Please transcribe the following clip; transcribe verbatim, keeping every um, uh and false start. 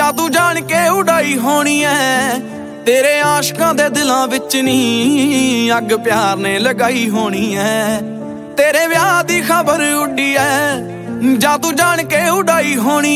ਜਾਂ ਤੂੰ ਜਾਣ ਕੇ ਉਡਾਈ ਹੋਣੀ ਐ। ਤੇਰੇ ਆਸ਼ਕਾਂ ਦੇ ਦਿਲਾਂ ਵਿੱਚ ਨੀ ਅੱਗ ਪਿਆਰ ਨੇ ਲਗਾਈ ਹੋਣੀ ਐ। ਤੇਰੇ ਵਿਆਹ ਦੀ ਖਬਰ ਉੱਡੀ ਐ, ਜਾਂ ਤੂੰ ਜਾਣ ਕੇ ਉਡਾਈ ਹੋਣੀ